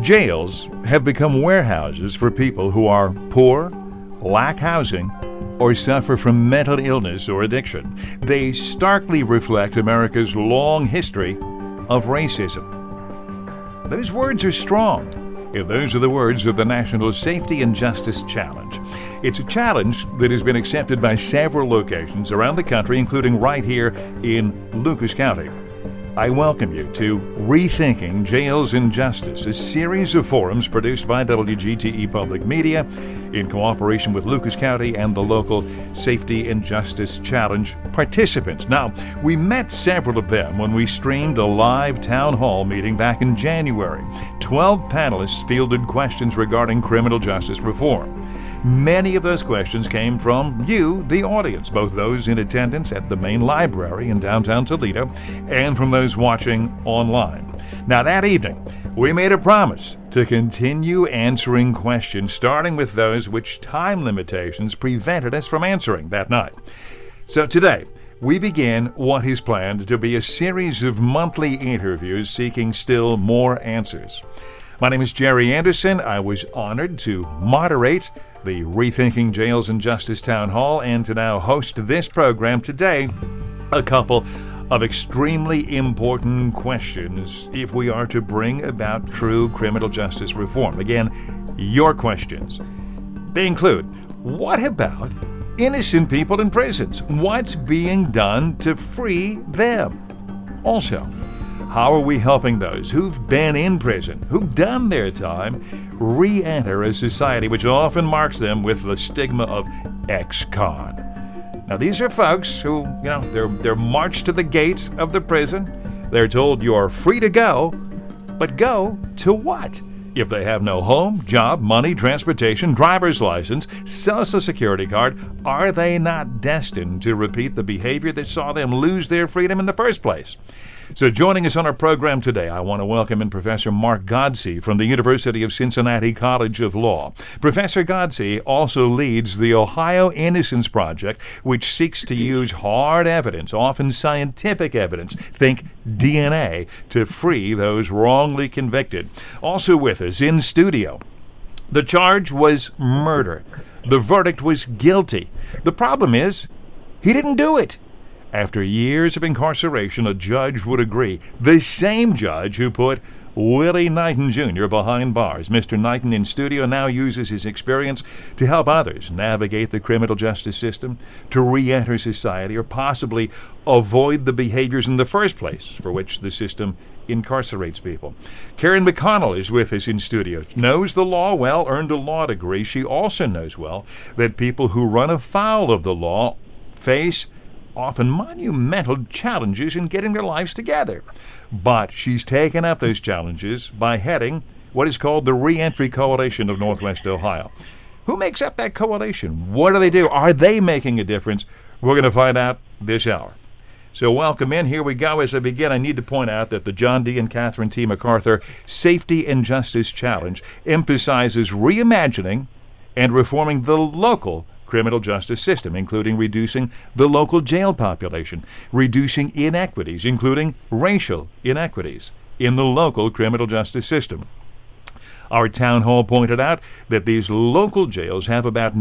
Jails have become warehouses for people who are poor, lack housing, or suffer from mental illness or addiction. They starkly reflect America's long history of racism. Those words are strong, and those are the words of the National Safety and Justice Challenge. It's a challenge that has been accepted by several locations around the country, including right here in Lucas County. I welcome you to Rethinking Jails and Justice, a series of forums produced by WGTE Public Media in cooperation with Lucas County and the local Safety and Justice Challenge participants. Now, we met several of them when we streamed a live town hall meeting back in January. 12 panelists fielded questions regarding criminal justice reform. Many of those questions came from you, the audience, both those in attendance at the main library in downtown Toledo and from those watching online. Now, that evening, we made a promise to continue answering questions, starting with those which time limitations prevented us from answering that night. So today, we begin what is planned to be a series of monthly interviews seeking still more answers. My name is Jerry Anderson. I was honored to moderate the Rethinking Jails and Justice Town Hall and to now host this program today. A couple of extremely important questions if we are to bring about true criminal justice reform. Again, your questions. They include, what about innocent people in prisons? What's being done to free them? Also, how are we helping those who've been in prison, who've done their time, re-enter a society which often marks them with the stigma of ex-con? Now, these are folks who, they're marched to the gates of the prison. They're told you're free to go, but go to what? If they have no home, job, money, transportation, driver's license, social security card, are they not destined to repeat the behavior that saw them lose their freedom in the first place? So joining us on our program today, I want to welcome in Professor Mark Godsey from the University of Cincinnati College of Law. Professor Godsey also leads the Ohio Innocence Project, which seeks to use hard evidence, often scientific evidence, think DNA, to free those wrongly convicted. Also with us in studio, the charge was murder. The verdict was guilty. The problem is, he didn't do it. After years of incarceration, a judge would agree. The same judge who put Willie Knighton Jr. behind bars. Mr. Knighton in studio now uses his experience to help others navigate the criminal justice system, to re-enter society, or possibly avoid the behaviors in the first place for which the system incarcerates people. Karen McConnell is with us in studio. Knows the law well, earned a law degree. She also knows well that people who run afoul of the law face often monumental challenges in getting their lives together. But she's taken up those challenges by heading what is called the Reentry Coalition of Northwest Ohio. Who makes up that coalition? What do they do? Are they making a difference? We're going to find out this hour. So welcome in. Here we go. As I begin, I need to point out that the John D. and Catherine T. MacArthur Safety and Justice Challenge emphasizes reimagining and reforming the local criminal justice system, including reducing the local jail population, reducing inequities, including racial inequities, in the local criminal justice system. Our town hall pointed out that these local jails have about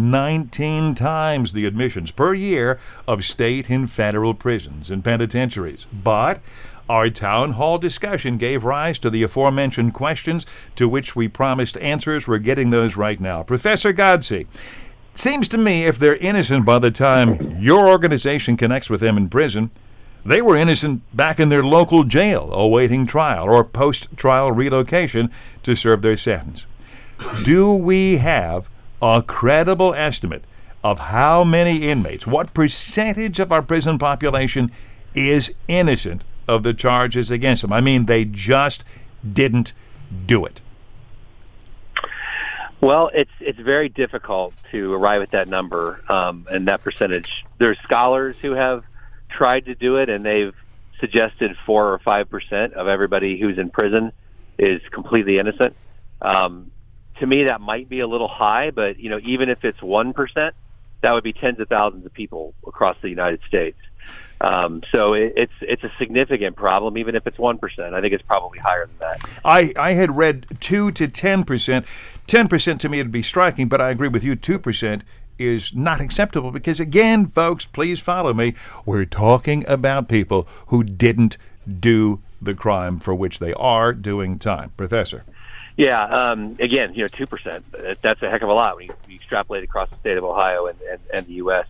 19 times the admissions per year of state and federal prisons and penitentiaries. But our town hall discussion gave rise to the aforementioned questions to which we promised answers. We're getting those right now. Professor Godsey, seems to me if they're innocent by the time your organization connects with them in prison, they were innocent back in their local jail awaiting trial or post-trial relocation to serve their sentence. Do we have a credible estimate of how many inmates, what percentage of our prison population is innocent of the charges against them? I mean, they just didn't do it. Well, it's very difficult to arrive at that number and that percentage. There's scholars who have tried to do it, and they've suggested 4 or 5% of everybody who's in prison is completely innocent. To me, that might be a little high, but even if it's 1%, that would be tens of thousands of people across the United States. So it's a significant problem, even if it's 1%. I think it's probably higher than that. I had read 2 to 10%. 10% to me would be striking, but I agree with you. 2% is not acceptable because, again, folks, please follow me. We're talking about people who didn't do the crime for which they are doing time. Professor. Yeah. Again, 2%. That's a heck of a lot when you extrapolate across the state of Ohio and the U.S.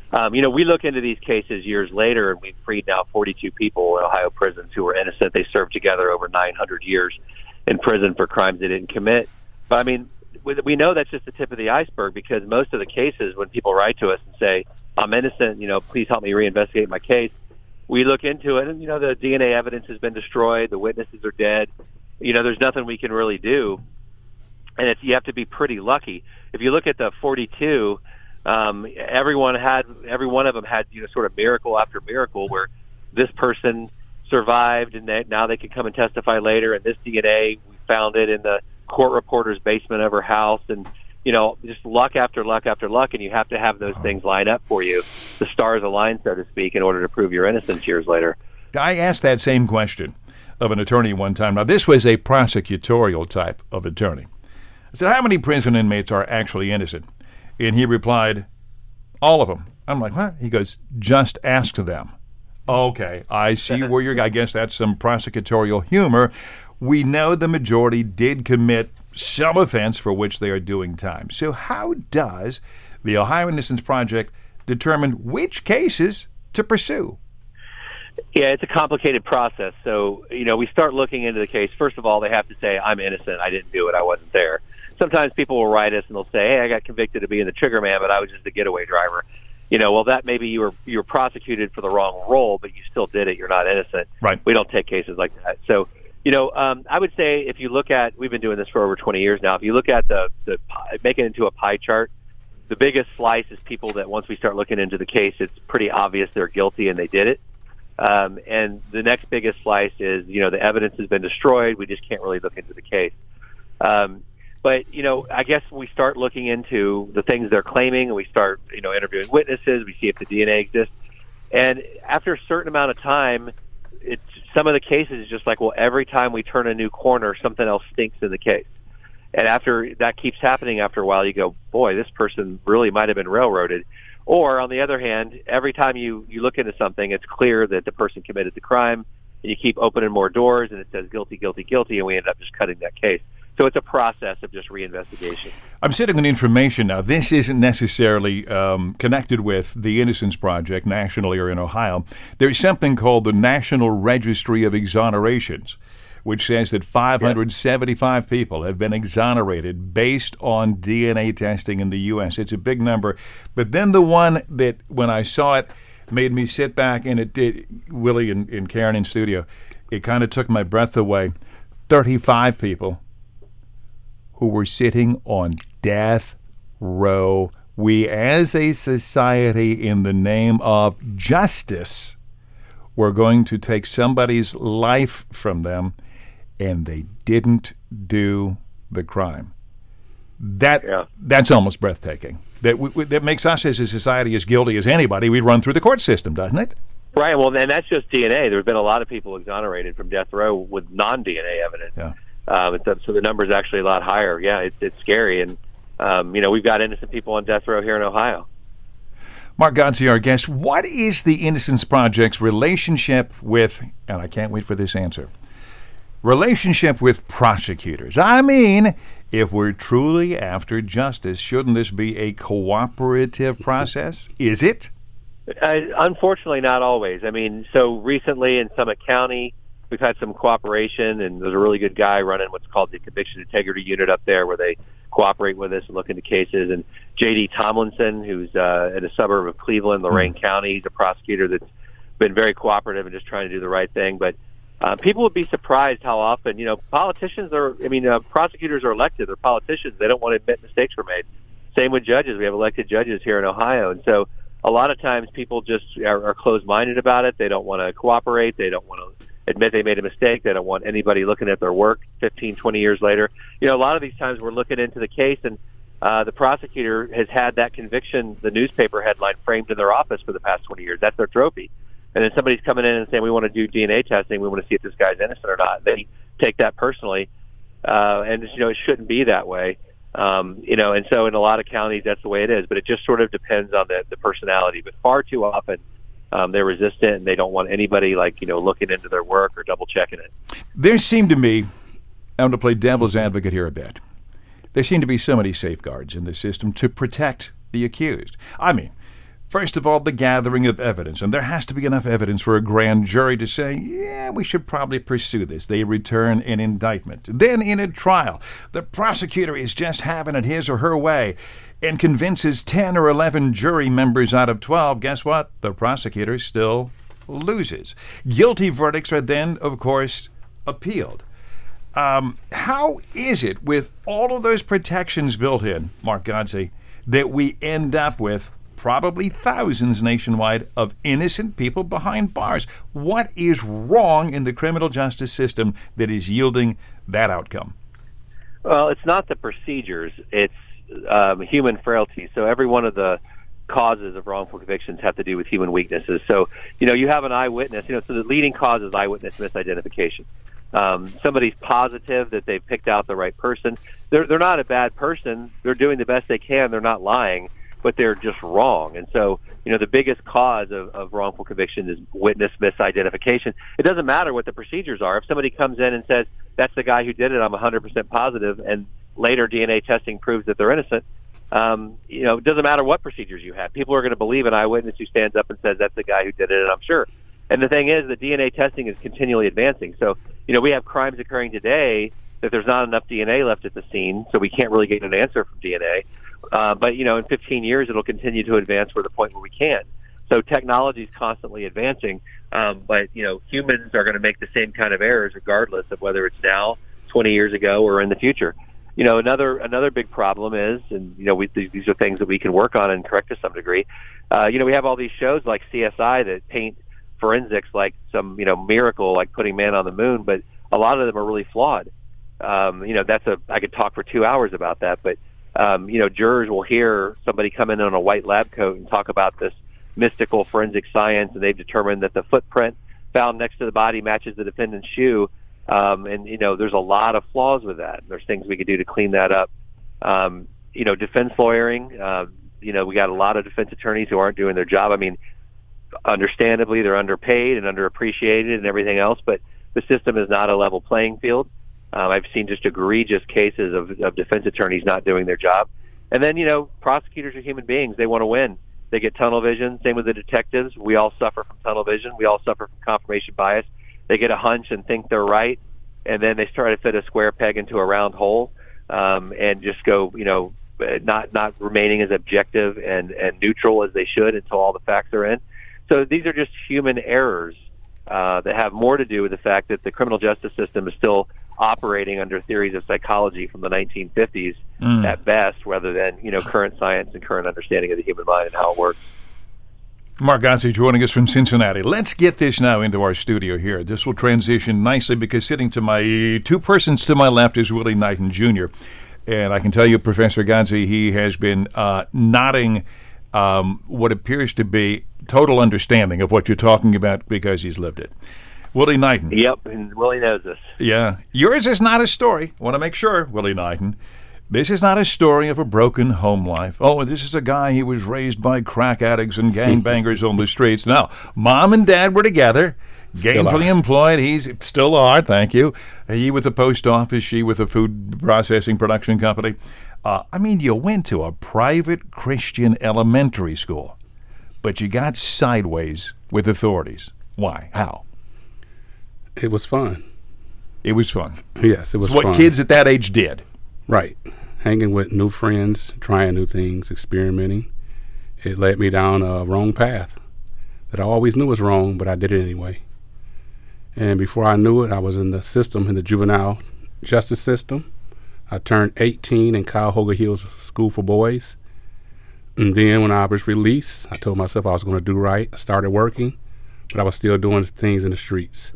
We look into these cases years later, and we've freed now 42 people in Ohio prisons who were innocent. They served together over 900 years in prison for crimes they didn't commit. But, I mean, we know that's just the tip of the iceberg because most of the cases, when people write to us and say, I'm innocent, please help me reinvestigate my case, we look into it, and, the DNA evidence has been destroyed, the witnesses are dead. There's nothing we can really do. And you have to be pretty lucky. If you look at the 42, every one of them had sort of miracle after miracle where this person survived and now they could come and testify later, and this DNA, we found it in the court reporter's basement of her house, and just luck after luck after luck, and you have to have those things line up for you, the stars align, so to speak, in order to prove your innocence years later. I asked that same question of an attorney one time. Now, this was a prosecutorial type of attorney. I said, how many prison inmates are actually innocent? And he replied, all of them. I'm like, what? He goes, just ask them. Okay, I see where I guess that's some prosecutorial humor. We know the majority did commit some offense for which they are doing time. So how does the Ohio Innocence Project determine which cases to pursue? Yeah, it's a complicated process. So, we start looking into the case. First of all, they have to say, I'm innocent. I didn't do it. I wasn't there. Sometimes people will write us and they'll say, hey, I got convicted of being the trigger man, but I was just a getaway driver. Well, that maybe you were prosecuted for the wrong role, but you still did it. You're not innocent. Right. We don't take cases like that. So, I would say if you look at, we've been doing this for over 20 years now. If you look at make it into a pie chart, the biggest slice is people that once we start looking into the case, it's pretty obvious they're guilty and they did it. And the next biggest slice is, the evidence has been destroyed. We just can't really look into the case. But, I guess we start looking into the things they're claiming, and we start, interviewing witnesses. We see if the DNA exists. And after a certain amount of time, some of the cases is just like, well, every time we turn a new corner, something else stinks in the case. And after that keeps happening after a while, you go, boy, this person really might have been railroaded. Or, on the other hand, every time you look into something, it's clear that the person committed the crime, and you keep opening more doors, and it says guilty, guilty, guilty, and we end up just cutting that case. So it's a process of just reinvestigation. I'm sitting on information now. This isn't necessarily connected with the Innocence Project nationally or in Ohio. There's something called the National Registry of Exonerations, which says that 575 people have been exonerated based on DNA testing in the U.S. It's a big number. But then the one that, when I saw it, made me sit back, and it did, Willie and Karen in studio, it kind of took my breath away. 35 people who were sitting on death row. We, as a society, in the name of justice, were going to take somebody's life from them, and they didn't do the crime. That's almost breathtaking. That makes us as a society as guilty as anybody. We run through the court system, doesn't it? Right. Well, and that's just DNA. There have been a lot of people exonerated from death row with non-DNA evidence. Yeah. So the number is actually a lot higher. Yeah, it's scary. And, we've got innocent people on death row here in Ohio. Mark Godsey, our guest. What is the Innocence Project's relationship with, and I can't wait for this answer, relationship with prosecutors? I mean, if we're truly after justice, shouldn't this be a cooperative process? Is it? Unfortunately, not always. I mean, so recently in Summit County, we've had some cooperation, and there's a really good guy running what's called the Conviction Integrity Unit up there, where they cooperate with us and look into cases. And J.D. Tomlinson, who's in a suburb of Cleveland, Lorain County, he's a prosecutor that's been very cooperative and just trying to do the right thing. But people would be surprised how often, prosecutors are elected. They're politicians. They don't want to admit mistakes were made. Same with judges. We have elected judges here in Ohio. And so a lot of times people just are closed-minded about it. They don't want to cooperate. They don't want to admit they made a mistake. They don't want anybody looking at their work 15, 20 years later. A lot of these times we're looking into the case, and the prosecutor has had that conviction, the newspaper headline, framed in their office for the past 20 years. That's their trophy. and then somebody's coming in and saying, we want to do DNA testing, we want to see if this guy's innocent or not. They take that personally, and it shouldn't be that way. And so in a lot of counties, that's the way it is. But it just sort of depends on the personality. But far too often, they're resistant, and they don't want anybody looking into their work or double checking it. There seem to me, I'm going to play devil's advocate here a bit. There seem to be so many safeguards in the system to protect the accused. I mean, first of all, the gathering of evidence, and there has to be enough evidence for a grand jury to say, yeah, we should probably pursue this. They return an indictment. Then in a trial, the prosecutor is just having it his or her way and convinces 10 or 11 jury members out of 12. Guess what? The prosecutor still loses. Guilty verdicts are then, of course, appealed. How is it, with all of those protections built in, Mark Godsey, that we end up with probably thousands nationwide of innocent people behind bars? What is wrong in the criminal justice system that is yielding that outcome? Well, it's not the procedures. It's human frailty. So every one of the causes of wrongful convictions have to do with human weaknesses. So, you have an eyewitness. So the leading cause is eyewitness misidentification. Somebody's positive that they've picked out the right person. They're not a bad person. They're doing the best they can. They're not lying, but they're just wrong. And so, the biggest cause of wrongful conviction is witness misidentification. It doesn't matter what the procedures are. If somebody comes in and says, that's the guy who did it, I'm 100% positive, and later DNA testing proves that they're innocent, it doesn't matter what procedures you have. People are going to believe an eyewitness who stands up and says, that's the guy who did it, and I'm sure. And the thing is, the DNA testing is continually advancing. So, we have crimes occurring today that there's not enough DNA left at the scene, so we can't really get an answer from DNA. But, in 15 years, it'll continue to advance to the point where we can. So technology is constantly advancing, but, humans are going to make the same kind of errors regardless of whether it's now, 20 years ago, or in the future. Another big problem is, and, these are things that we can work on and correct to some degree. We have all these shows like CSI that paint forensics like some, miracle, like putting man on the moon, but a lot of them are really flawed. I could talk for 2 hours about that, but, jurors will hear somebody come in on a white lab coat and talk about this mystical forensic science, and they've determined that the footprint found next to the body matches the defendant's shoe. There's a lot of flaws with that. There's things we could do to clean that up. Defense lawyering, we got a lot of defense attorneys who aren't doing their job. I mean, understandably, they're underpaid and underappreciated and everything else, but the system is not a level playing field. I've seen just egregious cases of defense attorneys not doing their job. And then, prosecutors are human beings. They want to win. They get tunnel vision. Same with the detectives. We all suffer from tunnel vision. We all suffer from confirmation bias. They get a hunch and think they're right, and then they try to fit a square peg into a round hole, and just go, not remaining as objective and neutral as they should until all the facts are in. So these are just human errors that have more to do with the fact that the criminal justice system is still operating under theories of psychology from the 1950s at best, rather than current science and current understanding of the human mind and how it works. Mark Godsey joining us from Cincinnati. Let's get this now into our studio here. This will transition nicely because sitting to my two persons to my left is Willie Knighton Jr. And I can tell you, Professor Godsey, he has been nodding what appears to be total understanding of what you're talking about because he's lived it. Willie Knighton. Yep, and Willie knows this. Yeah. Yours is not a story. I want to make sure, Willie Knighton. This is not a story of a broken home life. Oh, this is a guy, he was raised by crack addicts and gangbangers on the streets. No, mom and dad were together, gainfully employed. He's still are, thank you. He with the post office, she with a food processing production company. You went to a private Christian elementary school, but you got sideways with authorities. Why? How? It was fun. It was fun. Yes, it was fun. It's what kids at that age did. Right. Hanging with new friends, trying new things, experimenting. It led me down a wrong path that I always knew was wrong, but I did it anyway. And before I knew it, I was in the system, in the juvenile justice system. I turned 18 in Cuyahoga Hills School for Boys. And then when I was released, I told myself I was going to do right. I started working, but I was still doing things in the streets.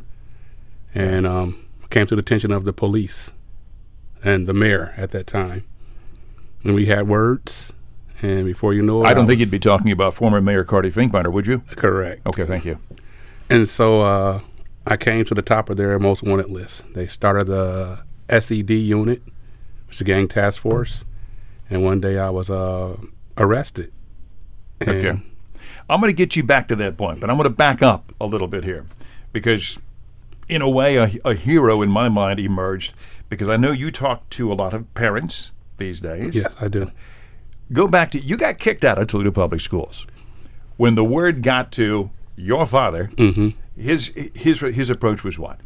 And came to the attention of the police and the mayor at that time. And we had words, and before you know it... I don't think you'd be talking about former Mayor Carty Finkbeiner, would you? Correct. Okay, thank you. And so I came to the top of their most wanted list. They started the SED unit, which is the Gang Task Force, and one day I was arrested. Okay. I'm going to get you back to that point, but I'm going to back up a little bit here because, in a way, a hero in my mind emerged because I know you talk to a lot of parents these days. Yes, I do. Go back to, you got kicked out of Toledo Public Schools. When the word got to your father, his approach was what?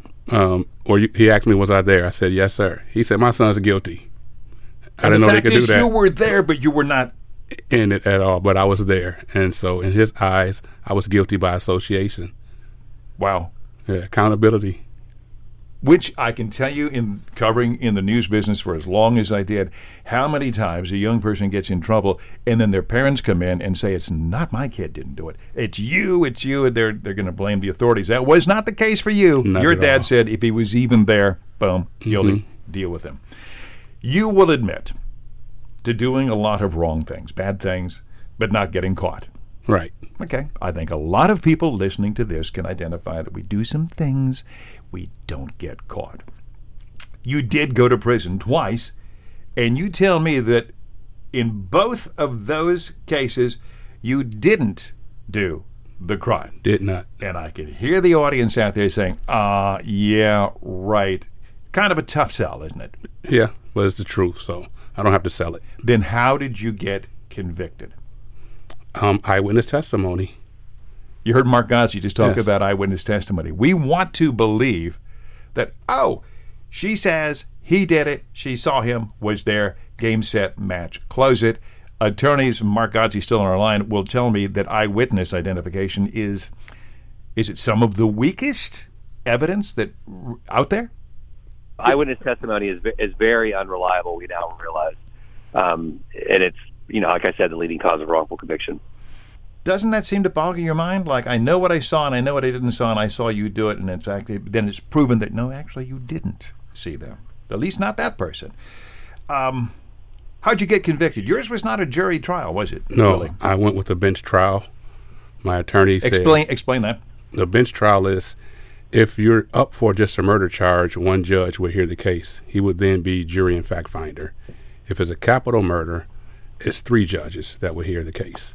He asked me, was I there? I said, yes, sir. He said, my son's guilty. I didn't know they could do that. You were there, but you were not in it at all, but I was there. And so in his eyes, I was guilty by association. Wow. Yeah, accountability. Which I can tell you, in covering in the news business for as long as I did, how many times a young person gets in trouble and then their parents come in and say, it's not my kid didn't do it. It's you, and they're going to blame the authorities. That was not the case for you. Not Your at dad all. said if he was even there, boom, guilty, deal with him. You will admit to doing a lot of wrong things, bad things, but not getting caught. Right. Okay. I think a lot of people listening to this can identify that we do some things, we don't get caught. You did go to prison twice, and you tell me that in both of those cases, you didn't do the crime. Did not. And I can hear the audience out there saying, yeah, right. Kind of a tough sell, isn't it? Yeah, but it's the truth, so I don't have to sell it. Then how did you get convicted? Eyewitness testimony. You heard Mark Gozzi just talk Yes. about eyewitness testimony. We want to believe that, she says he did it, she saw him, was there, game, set, match, close it. Attorneys, Mark Gozzi still on our line, will tell me that eyewitness identification is it some of the weakest evidence that out there? Eyewitness testimony is very unreliable, we now realize. And it's, like I said, the leading cause of wrongful conviction. Doesn't that seem to boggle your mind? Like, I know what I saw and I know what I didn't saw and I saw you do it, and in fact, then it's proven that, no, actually you didn't see them. At least not that person. How'd you get convicted? Yours was not a jury trial, was it? No, Really? I went with a bench trial. My attorney said... Explain that. The bench trial is, if you're up for just a murder charge, one judge will hear the case. He would then be jury and fact finder. If it's a capital murder, it's 3 judges that will hear the case.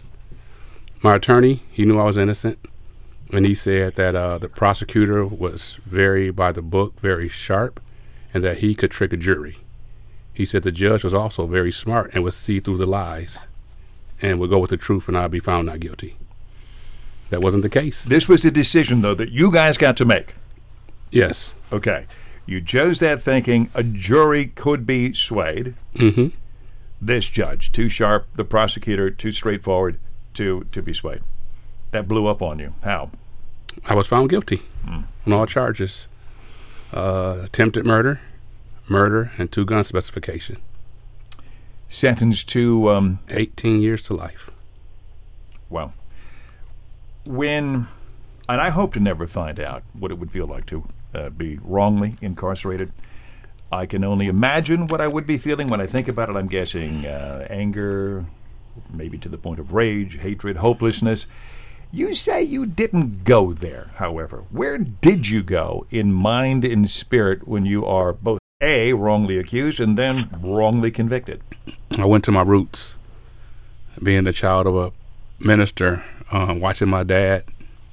My attorney, he knew I was innocent, and he said that the prosecutor was very by the book, very sharp, and that he could trick a jury. He said the judge was also very smart and would see through the lies and would go with the truth, and I'd be found not guilty. That wasn't the case. This was a decision, though, that you guys got to make. Yes. Okay. You chose that thinking a jury could be swayed. Mm-hmm. This judge, too sharp, the prosecutor, too straightforward to be swayed. That blew up on you. How? I was found guilty on all charges. Attempted murder, and 2 gun specification. Sentenced to... 18 years to life. Wow. And I hope to never find out what it would feel like to be wrongly incarcerated. I can only imagine what I would be feeling when I think about it. I'm guessing anger, maybe to the point of rage, hatred, hopelessness. You say you didn't go there, however. Where did you go in mind and spirit when you are both A, wrongly accused, and then wrongly convicted? I went to my roots, being the child of a minister, watching my dad,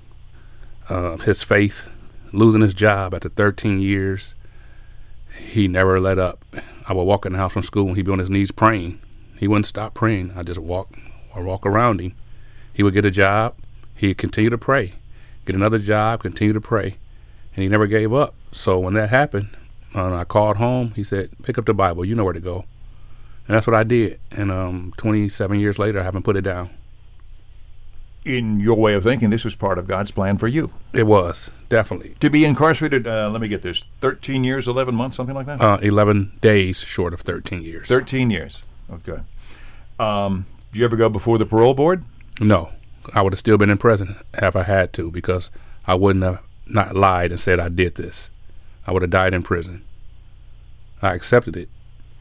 his faith, losing his job after 13 years. He never let up. I would walk in the house from school and he'd be on his knees praying. He wouldn't stop praying. I just walk around him. He would get a job. He'd continue to pray. Get another job, continue to pray. And he never gave up. So when that happened, I called home. He said, pick up the Bible. You know where to go. And that's what I did. And 27 years later, I haven't put it down. In your way of thinking, this was part of God's plan for you. It was, definitely. To be incarcerated, let me get this, 13 years, 11 months, something like that? 11 days short of 13 years. 13 years. Okay. Did you ever go before the parole board? No. I would have still been in prison if I had to, because I wouldn't have not lied and said I did this. I would have died in prison. I accepted it.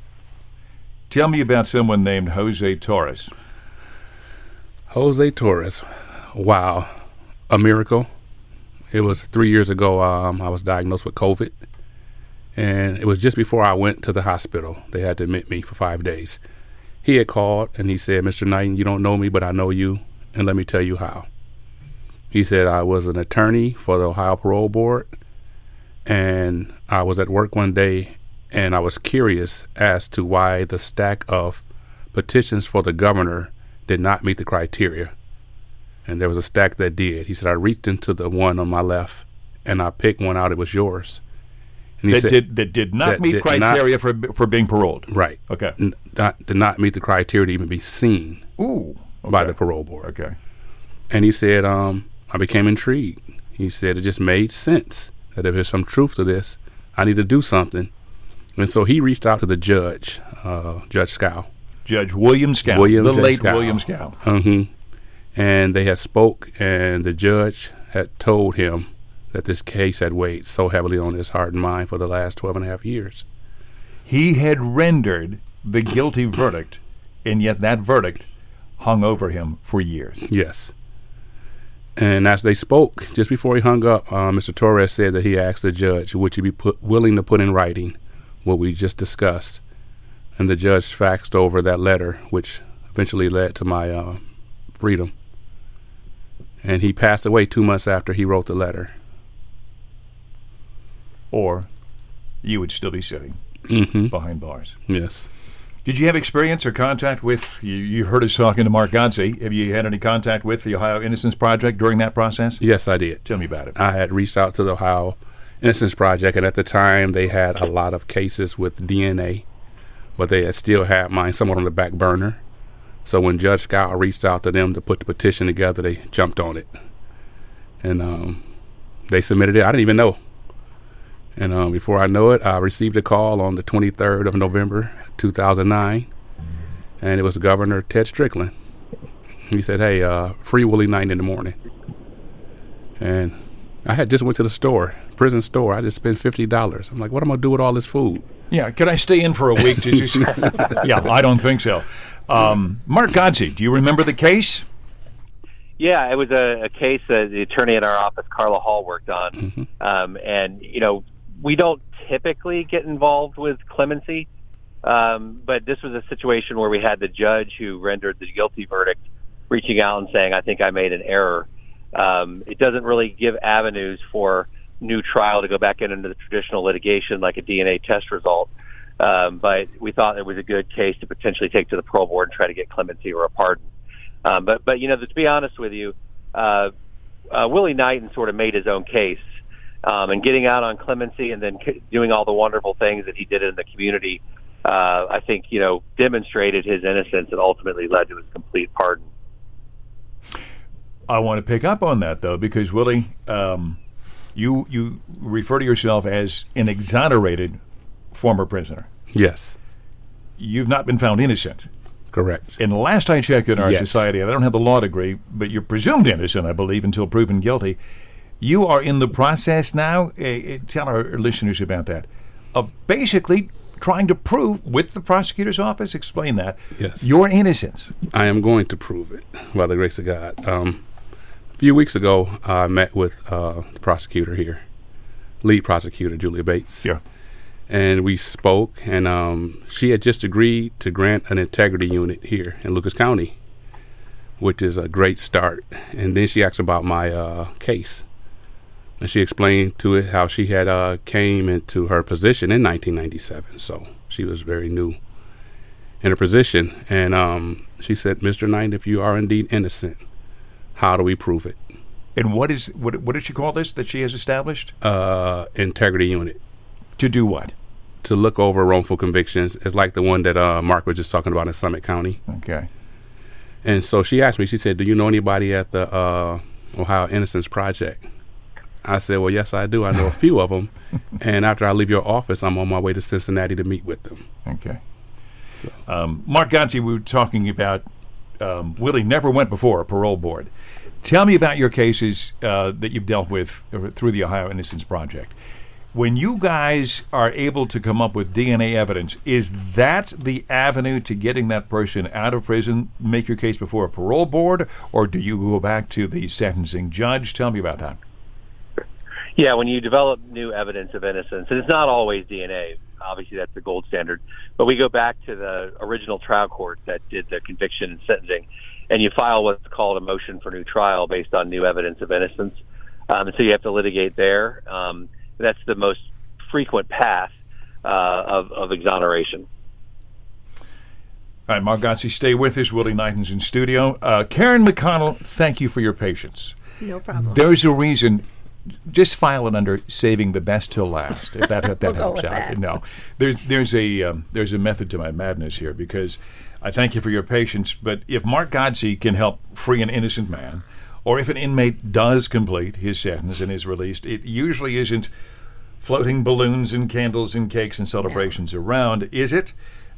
Tell me about someone named Jose Torres. Jose Torres. Wow. A miracle. It was 3 years ago. I was diagnosed with COVID, and it was just before I went to the hospital. They had to admit me for 5 days. He had called, and he said, "Mr. Knighton, you don't know me, but I know you, and let me tell you how." He said, "I was an attorney for the Ohio Parole Board, and I was at work one day, and I was curious as to why the stack of petitions for the governor did not meet the criteria. And there was a stack that did." He said, "I reached into the one on my left, and I picked one out. It was yours." And he that did not meet criteria for being paroled. Right. Okay. Did not meet the criteria to even be seen by the parole board. Okay. And he said, I became intrigued. He said it just made sense that if there's some truth to this, I need to do something. And so he reached out to the judge, Judge Scow. Judge William Scow. The late William Scow. Mm-hmm. And they had spoke, and the judge had told him that this case had weighed so heavily on his heart and mind for the last 12 and a half years. He had rendered the guilty verdict, and yet that verdict hung over him for years. Yes. And as they spoke, just before he hung up, Mr. Torres said that he asked the judge, would you be willing to put in writing what we just discussed? And the judge faxed over that letter, which eventually led to my freedom. And he passed away 2 months after he wrote the letter. Or you would still be sitting behind bars. Yes. Did you have experience or contact with, you heard us talking to Mark Godsey, have you had any contact with the Ohio Innocence Project during that process? Yes, I did. Tell me about it. I had reached out to the Ohio Innocence Project, and at the time they had a lot of cases with DNA, but they had still had mine somewhat on the back burner. So when Judge Scow reached out to them to put the petition together, they jumped on it. And they submitted it. I didn't even know. And before I know it, I received a call on the 23rd of November, 2009, and it was Governor Ted Strickland. He said, "Hey, free Willie Knighton in the morning." And I had just went to the store, prison store. I just spent $50. I'm like, what am I going to do with all this food? Yeah, could I stay in for a week? Did you? Yeah, I don't think so. Mark Godsey, do you remember the case? Yeah, it was a case that the attorney in our office, Carla Hall, worked on. And, you know, we don't typically get involved with clemency, but this was a situation where we had the judge who rendered the guilty verdict reaching out and saying, "I think I made an error." It doesn't really give avenues for new trial to go back into the traditional litigation like a DNA test result, but we thought it was a good case to potentially take to the parole board and try to get clemency or a pardon. But you know, to be honest with you, Willie Knighton sort of made his own case, and getting out on clemency and then doing all the wonderful things that he did in the community, I think, you know, demonstrated his innocence and ultimately led to his complete pardon. I want to pick up on that, though, because, Willie, you refer to yourself as an exonerated former prisoner. Yes. You've not been found innocent. Correct. And last I checked in our society, and I don't have the law degree, but you're presumed innocent, I believe, until proven guilty. You are in the process now, tell our listeners about that, of basically trying to prove with the prosecutor's office, explain that, your innocence. I am going to prove it, by the grace of God. A few weeks ago, I met with the prosecutor here, lead prosecutor, Julia Bates. Yeah. And we spoke, and she had just agreed to grant an integrity unit here in Lucas County, which is a great start. And then she asked about my case. And she explained to it how she had came into her position in 1997. So she was very new in her position. And she said, "Mr. Knight, if you are indeed innocent, how do we prove it?" And what did she call this that she has established? Integrity unit. To do what? To look over wrongful convictions. It's like the one that Mark was just talking about in Summit County. Okay. And so she asked me, she said, "Do you know anybody at the Ohio Innocence Project?" I said, "Well, yes, I do. I know a few of them. And after I leave your office, I'm on my way to Cincinnati to meet with them." Okay. So. Mark Godsey, we were talking about Willie never went before a parole board. Tell me about your cases that you've dealt with through the Ohio Innocence Project. When you guys are able to come up with DNA evidence, is that the avenue to getting that person out of prison, make your case before a parole board, or do you go back to the sentencing judge? Tell me about that. Yeah, when you develop new evidence of innocence, and it's not always DNA, obviously that's the gold standard, but we go back to the original trial court that did the conviction and sentencing, and you file what's called a motion for new trial based on new evidence of innocence. And so you have to litigate there. That's the most frequent path of exoneration. All right, Mark Godsey, stay with us. Willie Knighton's in studio. Karen McConnell, thank you for your patience. No problem. There's a reason. Just file it under saving the best till last. If that We'll helps out. that. No, there's a method to my madness here, because I thank you for your patience. But if Mark Godsey can help free an innocent man, or if an inmate does complete his sentence and is released, it usually isn't floating balloons and candles and cakes and celebrations around, is it?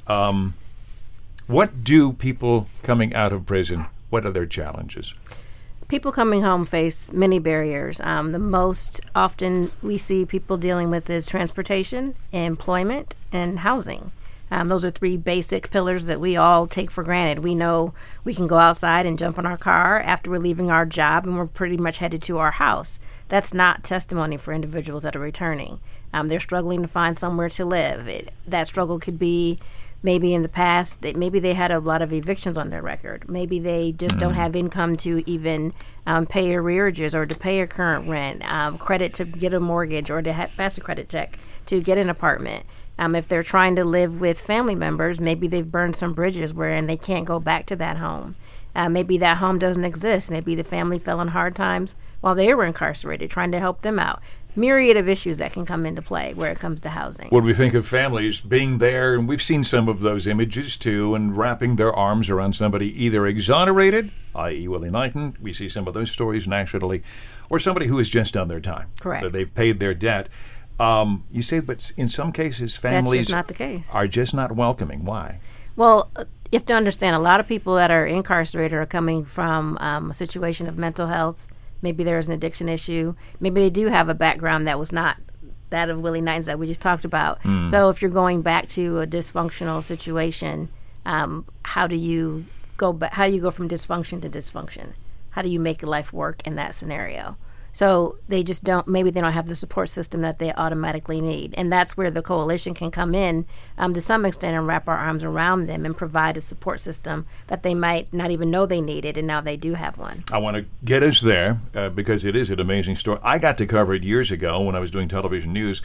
What do people coming out of prison, what are their challenges? People coming home face many barriers. The most often we see people dealing with is transportation, employment, and housing. Those are three basic pillars that we all take for granted. We know we can go outside and jump in our car after we're leaving our job and we're pretty much headed to our house. That's not testimony for individuals that are returning. They're struggling to find somewhere to live. That struggle could be maybe in the past, maybe they had a lot of evictions on their record. Maybe they just don't have income to even pay arrearages or to pay a current rent, credit to get a mortgage or to pass a credit check to get an apartment. If they're trying to live with family members, maybe they've burned some bridges and they can't go back to that home. Maybe that home doesn't exist. Maybe the family fell in hard times while they were incarcerated, trying to help them out. Myriad of issues that can come into play where it comes to housing. When we think of families being there, and we've seen some of those images too, and wrapping their arms around somebody either exonerated, i.e. Willie Knighton, we see some of those stories nationally, or somebody who has just done their time. Correct. That they've paid their debt. You say, but in some cases, families That's just not the case. Are just not welcoming. Why? Well, you have to understand, a lot of people that are incarcerated are coming from a situation of mental health. Maybe there's an addiction issue. Maybe they do have a background that was not that of Willie Knighton's that we just talked about. So if you're going back to a dysfunctional situation, how do you go back? How do you go from dysfunction to dysfunction? How do you make life work in that scenario? So they just don't, maybe they don't have the support system that they automatically need. And that's where the coalition can come in to some extent and wrap our arms around them and provide a support system that they might not even know they needed, and now they do have one. I want to get us there because it is an amazing story. I got to cover it years ago when I was doing television news.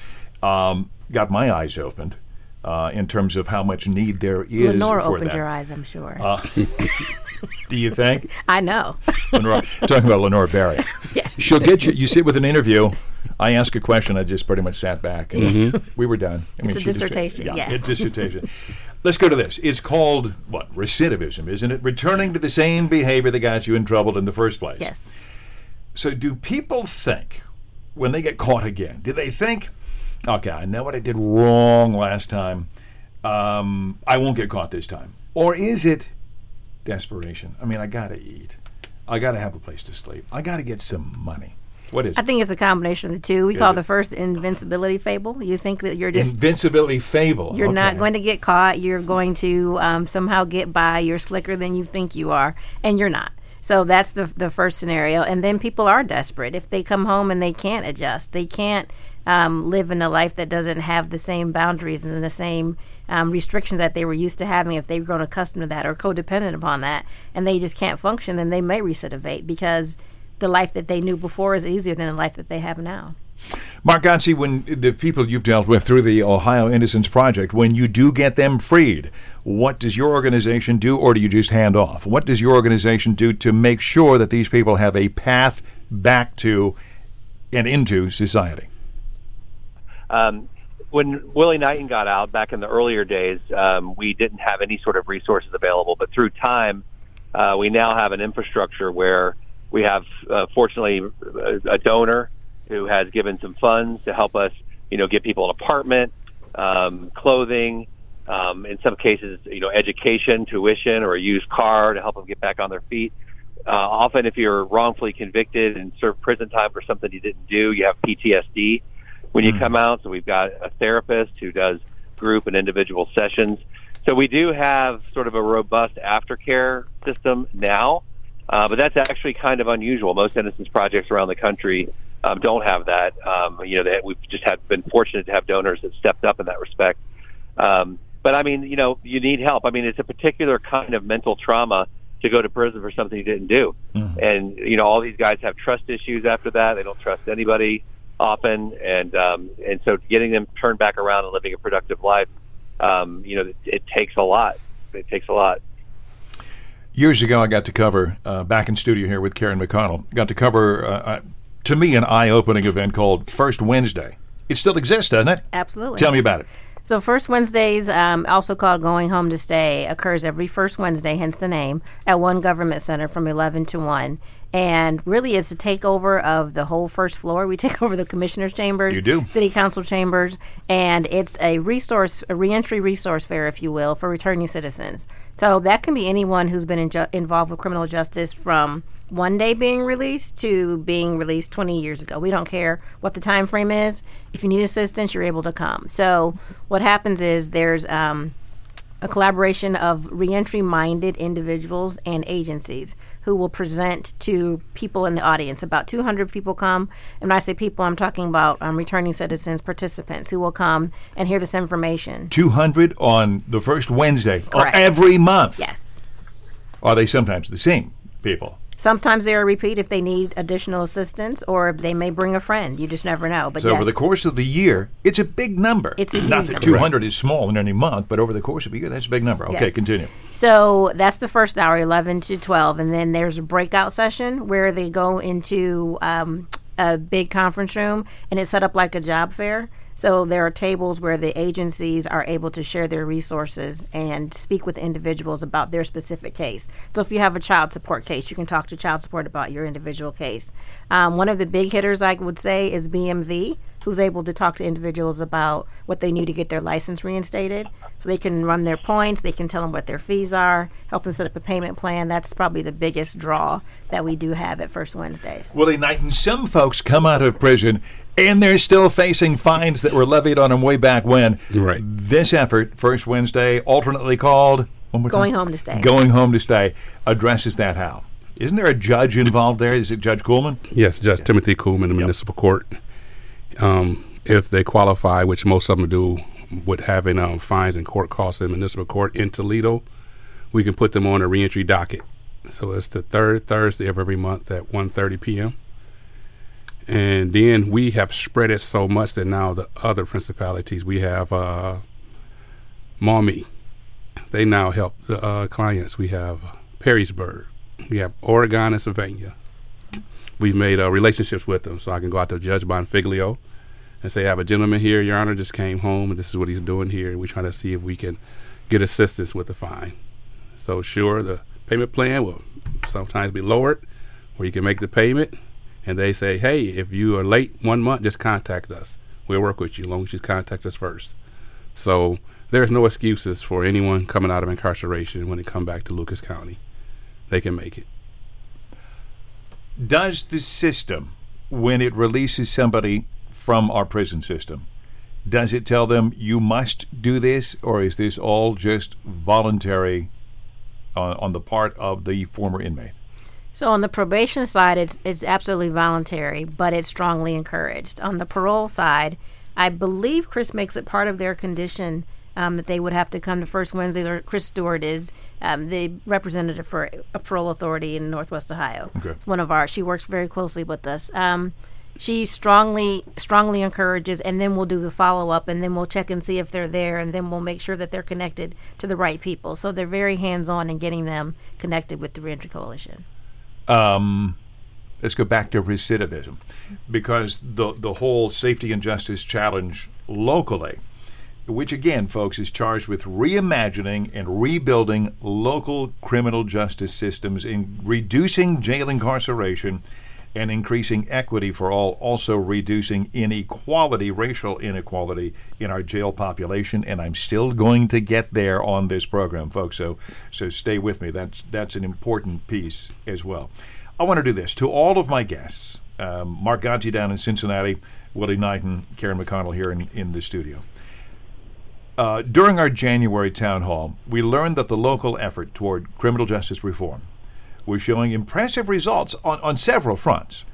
Got my eyes opened in terms of how much need there is Lenore for opened that. your eyes, I'm sure. Do you think? I know. Lenore, talking about Lenore Berry. Yes. She'll get you. You sit with an interview. I ask a question. I just pretty much sat back. And we were done. It's a dissertation, yes. It's a dissertation. Let's go to this. It's called, what, recidivism, isn't it? Returning to the same behavior that got you in trouble in the first place. Yes. So do people think, when they get caught again, do they think, okay, I know what I did wrong last time. I won't get caught this time. Or is it desperation? I mean, I got to eat. I got to have a place to sleep. I got to get some money. What is it? I think it's a combination of the two. We call the first invincibility fable. You think that you're just... Invincibility fable. You're not going to get caught. You're going to somehow get by. You're slicker than you think you are, and you're not. So that's the first scenario. And then people are desperate. If they come home and they can't adjust, they can't live in a life that doesn't have the same boundaries and the same restrictions that they were used to having, if they've grown accustomed to that or codependent upon that, and they just can't function, then they may recidivate because the life that they knew before is easier than the life that they have now. Mark Godsey, when the people you've dealt with through the Ohio Innocence Project, when you do get them freed, what does your organization do, or do you just hand off? What does your organization do to make sure that these people have a path back to and into society? When Willie Knighton got out back in the earlier days, we didn't have any sort of resources available. But through time, we now have an infrastructure where we have, fortunately, a donor who has given some funds to help us, get people an apartment, clothing, in some cases, education, tuition, or a used car to help them get back on their feet. Often, if you're wrongfully convicted and serve prison time for something you didn't do, you have PTSD when you come out. So we've got a therapist who does group and individual sessions. So we do have sort of a robust aftercare system now, but that's actually kind of unusual. Most innocence projects around the country don't have that. We've just been fortunate to have donors that stepped up in that respect. But I mean, you need help. I mean, it's a particular kind of mental trauma to go to prison for something you didn't do. Mm-hmm. And, all these guys have trust issues after that. They don't trust anybody often. And so getting them turned back around and living a productive life, it takes a lot. It takes a lot. Years ago, I got to cover, back in studio here with Karen McConnell, got to cover, to me, an eye-opening event called First Wednesday. It still exists, doesn't it? Absolutely. Tell me about it. So First Wednesdays, also called Going Home to Stay, occurs every first Wednesday, hence the name, at one government center from 11 to 1. And really it's a takeover of the whole first floor. We take over the commissioner's chambers, you do. City council chambers, and it's a reentry resource fair, if you will, for returning citizens. So that can be anyone who's been involved with criminal justice from one day being released to being released 20 years ago. We don't care what the time frame is. If you need assistance, you're able to come. So what happens is there's a collaboration of reentry-minded individuals and agencies who will present to people in the audience. About 200 people come. And when I say people, I'm talking about returning citizens, participants who will come and hear this information. 200 on the first Wednesday of Correct. month? Yes. Are they sometimes the same people? Sometimes they're a repeat if they need additional assistance, or they may bring a friend. You just never know. But so over the course of the year, it's a big number. It's a huge Not that number. 200 is small in any month, but over the course of a year, that's a big number. Okay, Yes. continue. So that's the first hour, 11 to 12. And then there's a breakout session where they go into a big conference room, and it's set up like a job fair. So there are tables where the agencies are able to share their resources and speak with individuals about their specific case. So if you have a child support case, you can talk to child support about your individual case. One of the big hitters, I would say, is BMV, who's able to talk to individuals about what they need to get their license reinstated. So they can run their points, they can tell them what their fees are, help them set up a payment plan. That's probably the biggest draw that we do have at First Wednesdays. Willie Knighton, some folks come out of prison and they're still facing fines that were levied on them way back when. Right. This effort, First Wednesday, alternately called Going Home to Stay. Going Home to Stay, addresses that how? Isn't there a judge involved there? Is it Judge Kuhlman? Yes, Judge Timothy Kuhlman, the municipal court. If they qualify, which most of them do, with having fines and court costs in municipal court in Toledo, we can put them on a reentry docket. So it's the third Thursday of every month at 1:30 p.m. And then we have spread it so much that now the other principalities, we have Maumee. They now help the clients. We have Perrysburg. We have Oregon and Sylvania. We've made relationships with them, so I can go out to Judge Bonfiglio and say, I have a gentleman here, Your Honor, just came home, and this is what he's doing here, and we're trying to see if we can get assistance with the fine. So sure, the payment plan will sometimes be lowered, where you can make the payment, and they say, hey, if you are late 1 month, just contact us. We'll work with you as long as you contact us first. So there's no excuses for anyone coming out of incarceration when they come back to Lucas County. They can make it. Does the system, when it releases somebody from our prison system, does it tell them you must do this, or is this all just voluntary on the part of the former inmate? So on the probation side, it's absolutely voluntary, but it's strongly encouraged. On the parole side, I believe Chris makes it part of their condition that they would have to come to First Wednesdays, or Chris Stewart is the representative for a parole authority in Northwest Ohio. Okay. She works very closely with us. She strongly encourages, and then we'll do the follow-up, and then we'll check and see if they're there, and then we'll make sure that they're connected to the right people. So they're very hands-on in getting them connected with the Reentry Coalition. Let's go back to recidivism, because the whole safety and justice challenge locally, which again, folks, is charged with reimagining and rebuilding local criminal justice systems, in reducing jail incarceration and increasing equity for all, also reducing inequality, racial inequality in our jail population. And I'm still going to get there on this program, folks, so stay with me. That's an important piece as well. I want to do this to all of my guests, Mark Gonti down in Cincinnati, Willie Knighton, Karen McConnell here in the studio. During our January town hall, we learned that the local effort toward criminal justice reform was showing impressive results on several fronts.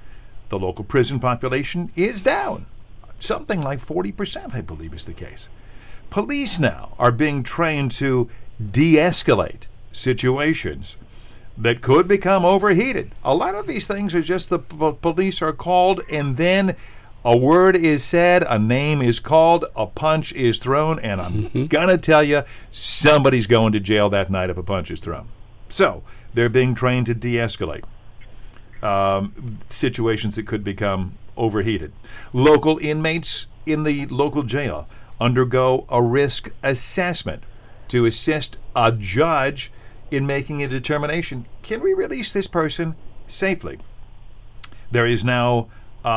The local prison population is down. Something like 40%, I believe, is the case. Police now are being trained to de-escalate situations that could become overheated. A lot of these things are just the police are called, and then a word is said, a name is called, a punch is thrown, and I'm going to tell you, somebody's going to jail that night if a punch is thrown. So they're being trained to de-escalate situations that could become overheated. Local inmates in the local jail undergo a risk assessment to assist a judge in making a determination. Can we release this person safely? There is now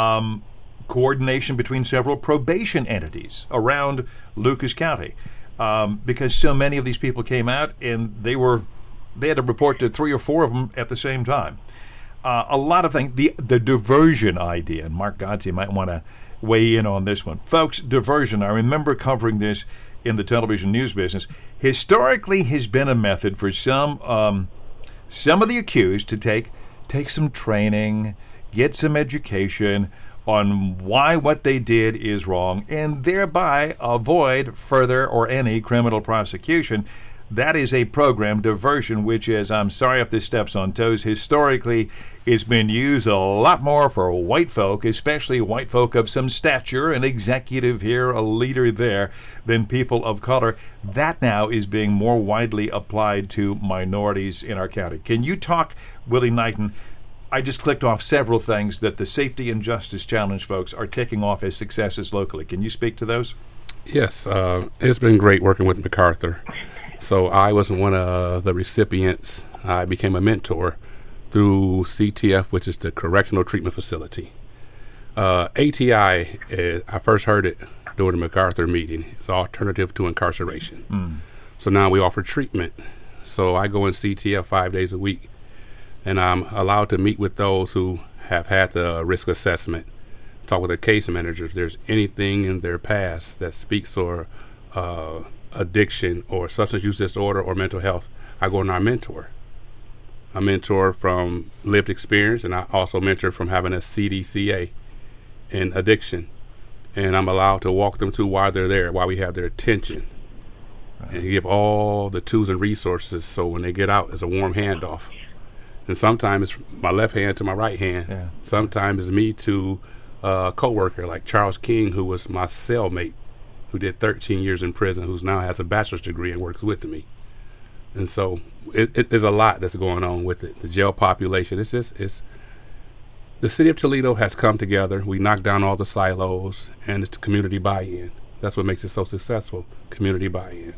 coordination between several probation entities around Lucas County because so many of these people came out and they had to report to 3 or 4 of them at the same time. A lot of things. The diversion idea, and Mark Godsey might want to weigh in on this one. Folks, diversion, I remember covering this in the television news business, historically has been a method for some of the accused to take some training, get some education on why what they did is wrong, and thereby avoid further or any criminal prosecution. That is a program, diversion, which is, I'm sorry if this steps on toes, historically it's been used a lot more for white folk, especially white folk of some stature, an executive here, a leader there, than people of color. That now is being more widely applied to minorities in our county. Can you talk, Willie Knighton? I just clicked off several things that the Safety and Justice Challenge folks are taking off as successes locally. Can you speak to those? Yes, it's been great working with MacArthur. So I wasn't one of the recipients. I became a mentor through CTF, which is the Correctional Treatment Facility. ATI, I first heard it during the MacArthur meeting. It's an alternative to incarceration. So now we offer treatment. So I go in CTF 5 days a week, and I'm allowed to meet with those who have had the risk assessment, talk with their case manager if there's anything in their past that speaks or addiction or substance use disorder or mental health. I go and I mentor. I mentor from lived experience, and I also mentor from having a CDCA in addiction. And I'm allowed to walk them through why they're there, why we have their attention, and give all the tools and resources so when they get out, it's a warm handoff. And sometimes it's my left hand to my right hand. Yeah. Sometimes it's me to a coworker like Charles King, who was my cellmate, who did 13 years in prison, who now has a bachelor's degree and works with me. And so there's a lot that's going on with it. The jail population, it's the city of Toledo has come together. We knocked down all the silos, and it's community buy-in. That's what makes it so successful, community buy-in.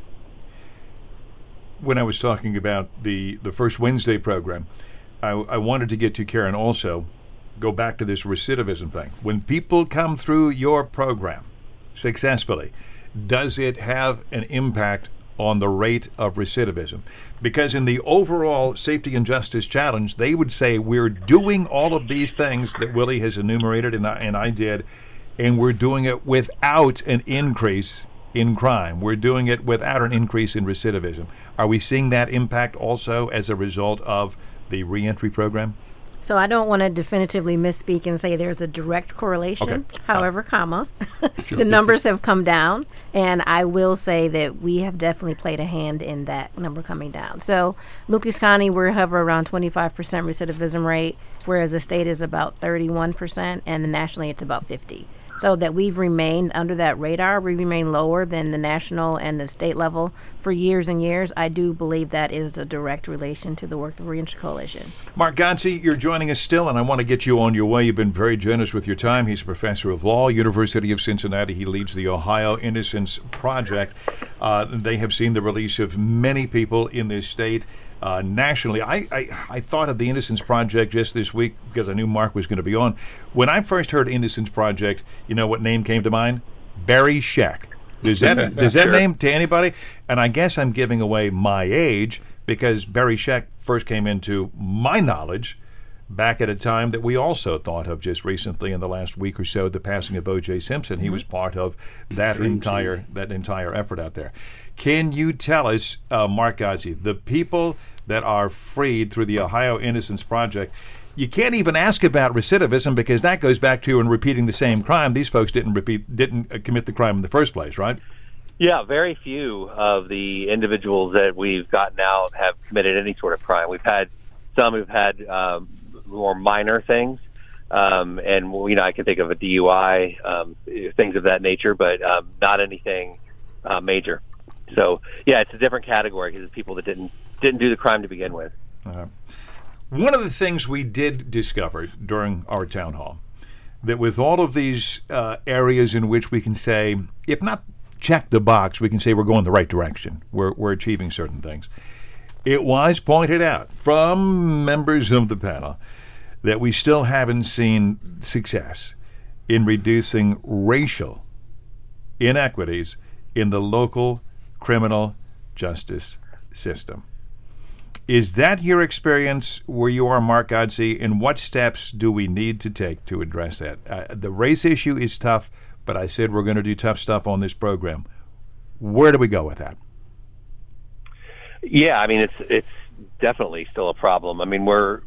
When I was talking about the First Wednesday program, I wanted to get to, Karen, also go back to this recidivism thing. When people come through your program successfully, does it have an impact on the rate of recidivism? Because in the overall Safety and Justice Challenge, they would say we're doing all of these things that Willie has enumerated and I did, and we're doing it without an increase in crime. We're doing it without an increase in recidivism. Are we seeing that impact also as a result of the reentry program? So I don't want to definitively misspeak and say there's a direct correlation. Okay. However, the numbers have come down, and I will say that we have definitely played a hand in that number coming down. So Lucas County, we're hover around 25% recidivism rate, whereas the state is about 31%, and nationally it's about 50%. So that we've remained under that radar, we remain lower than the national and the state level for years and years. I do believe that is a direct relation to the work of the Reentry Coalition. Mark Godsey, you're joining us still, and I want to get you on your way. You've been very generous with your time. He's a professor of law, University of Cincinnati. He leads the Ohio Innocence Project. They have seen the release of many people in this state. Nationally, I thought of the Innocence Project just this week because I knew Mark was going to be on. When I first heard Innocence Project, you know what name came to mind? Barry Scheck. Does that name to anybody? And I guess I'm giving away my age because Barry Scheck first came into my knowledge back at a time that we also thought of just recently in the last week or so, the passing of O.J. Simpson. He was part of that entire effort out there. Can you tell us, Mark Godsey, the people that are freed through the Ohio Innocence Project, you can't even ask about recidivism because that goes back to and repeating the same crime. These folks didn't commit the crime in the first place, right? Yeah, very few of the individuals that we've gotten out have committed any sort of crime. We've had some who've had more minor things, and I can think of a DUI, things of that nature, but not anything major. So yeah, it's a different category because it's people that didn't do the crime to begin with. One of the things we did discover during our town hall, that with all of these areas in which we can say, if not check the box, we can say we're going the right direction. We're achieving certain things. It was pointed out from members of the panel that we still haven't seen success in reducing racial inequities in the local criminal justice system. Is that your experience where you are, Mark Godsey, and what steps do we need to take to address that? The race issue is tough, but I said we're going to do tough stuff on this program. Where do we go with that? Yeah, I mean, it's definitely still a problem. I mean,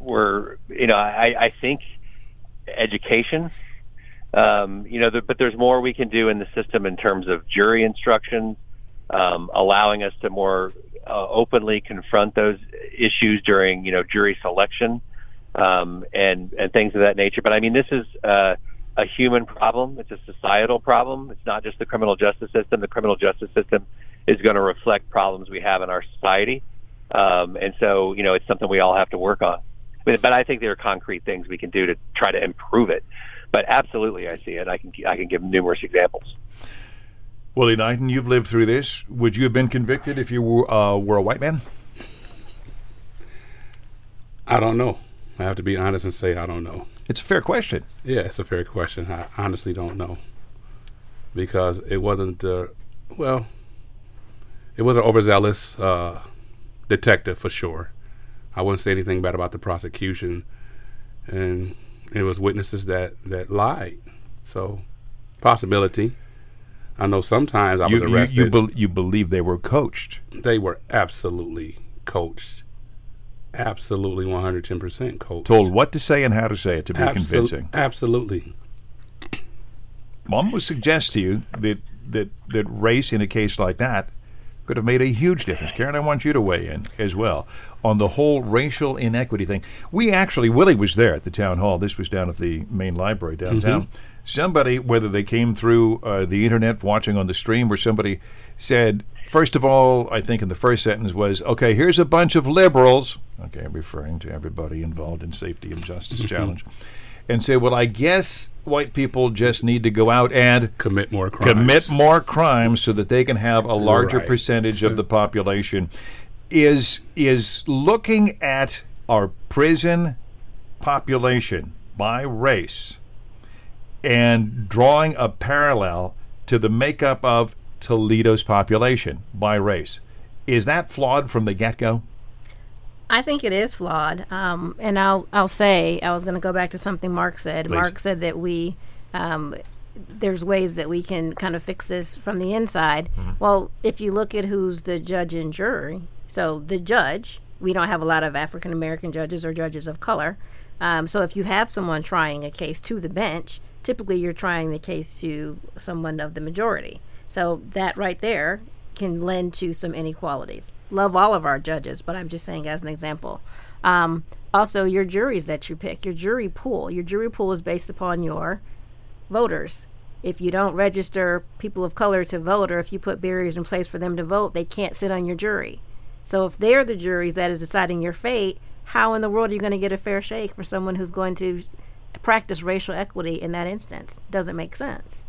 I think education, but there's more we can do in the system in terms of jury instructions, allowing us to more openly confront those issues during, jury selection, and things of that nature. But I mean, this is a human problem. It's a societal problem. It's not just the criminal justice system. The criminal justice system is going to reflect problems we have in our society. And so, it's something we all have to work on. But I think there are concrete things we can do to try to improve it. But absolutely, I see it. I can give numerous examples. Willie Knighton, you've lived through this. Would you have been convicted if you were a white man? I don't know. I have to be honest and say I don't know. It's a fair question. Yeah, it's a fair question. I honestly don't know. Because it wasn't it was an overzealous detective for sure. I wouldn't say anything bad about the prosecution. And it was witnesses that lied. So, possibility. I know sometimes I was arrested. You believe they were coached? They were absolutely coached. Absolutely 110% coached. Told what to say and how to say it to be convincing. Absolutely. Mom would suggest to you that race in a case like that could have made a huge difference. Karen, I want you to weigh in as well on the whole racial inequity thing. Willie was there at the town hall. This was down at the main library downtown. Mm-hmm. Somebody, whether they came through the internet watching on the stream, or somebody said, first of all, I think in the first sentence was, okay, here's a bunch of liberals, okay, referring to everybody involved in Safety and Justice Challenge, and say, well, I guess white people just need to go out and commit more crimes so that they can have a larger percentage of the population. Is looking at our prison population by race and drawing a parallel to the makeup of Toledo's population by race, is that flawed from the get-go? I think it is flawed, and I'll say, I was going to go back to something Mark said. Please. Mark said that there's ways that we can kind of fix this from the inside. Mm-hmm. Well, if you look at who's the judge and jury, so the judge, we don't have a lot of African American judges or judges of color. So if you have someone trying a case to the bench, typically you're trying the case to someone of the majority. So that right there can lend to some inequalities. Love all of our judges, but I'm just saying as an example. Also, your juries that you pick, your jury pool is based upon your voters. If you don't register people of color to vote, or if you put barriers in place for them to vote, they can't sit on your jury. So if they're the juries that is deciding your fate, how in the world are you going to get a fair shake for someone who's going to practice racial equity in that instance? Doesn't make sense.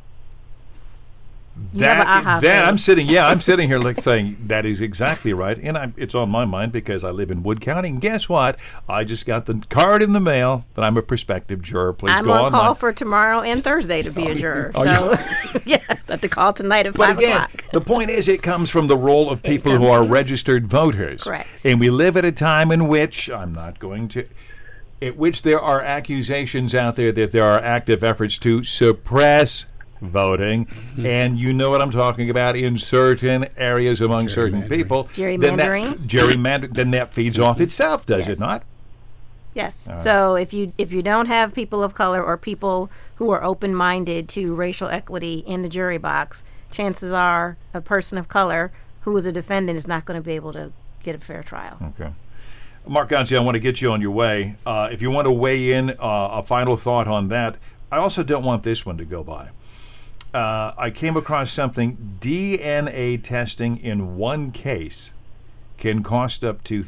I'm sitting here like saying that is exactly right, and it's on my mind because I live in Wood County. And guess what? I just got the card in the mail that I'm a prospective juror. Please I'm go on call for tomorrow and Thursday to be a juror. Yes, I have to call tonight at 5 o'clock. The point is, it comes from the role of people who are registered voters. Correct. And we live at a time in which at which there are accusations out there that there are active efforts to suppress voting, and you know what I'm talking about, in certain areas among certain people. Gerrymandering. Then that feeds off itself, does it not? Yes. So if you don't have people of color or people who are open-minded to racial equity in the jury box, chances are a person of color who is a defendant is not going to be able to get a fair trial. Okay. Mark Gonzi, I want to get you on your way. If you want to weigh in, a final thought on that. I also don't want this one to go by. I came across something. DNA testing in one case can cost up to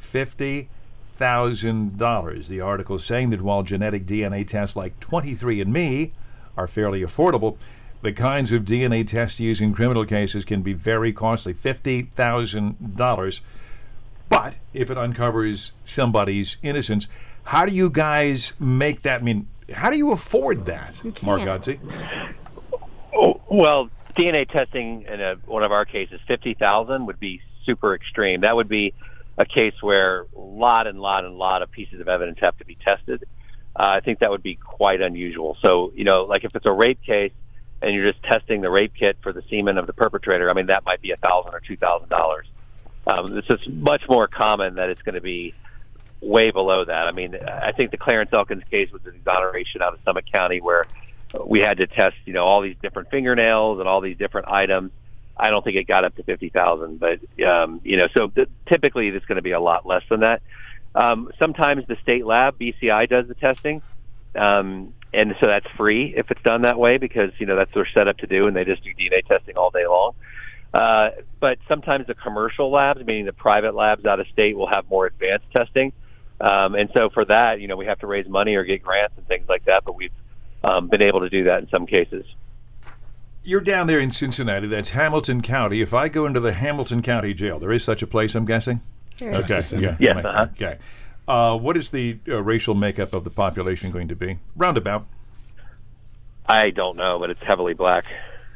$50,000. The article is saying that while genetic DNA tests like 23andMe are fairly affordable, the kinds of DNA tests used in criminal cases can be very costly. $50,000. But if it uncovers somebody's innocence, how do you guys make that? I mean, how do you afford that, Mark Gonzi? Oh, well, DNA testing in one of our cases, 50,000 would be super extreme. That would be a case where a lot of pieces of evidence have to be tested. I think that would be quite unusual. So, like if it's a rape case and you're just testing the rape kit for the semen of the perpetrator, I mean, that might be $1,000 or $2,000. This is much more common that it's going to be way below that. I mean, I think the Clarence Elkins case was an exoneration out of Summit County where we had to test, all these different fingernails and all these different items. I don't think it got up to 50,000, but so typically it's going to be a lot less than that. Sometimes the state lab, BCI, does the testing, and so that's free if it's done that way because that's what they're set up to do, and they just do DNA testing all day long. But sometimes the commercial labs, meaning the private labs out of state, will have more advanced testing, and so for that, we have to raise money or get grants and things like that. But we've been able to do that in some cases. You're down there in Cincinnati. That's Hamilton County. If I go into the Hamilton County Jail, there is such a place, I'm guessing? Okay. Yeah. Yes. Okay. What is the racial makeup of the population going to be? Roundabout. I don't know, but it's heavily black.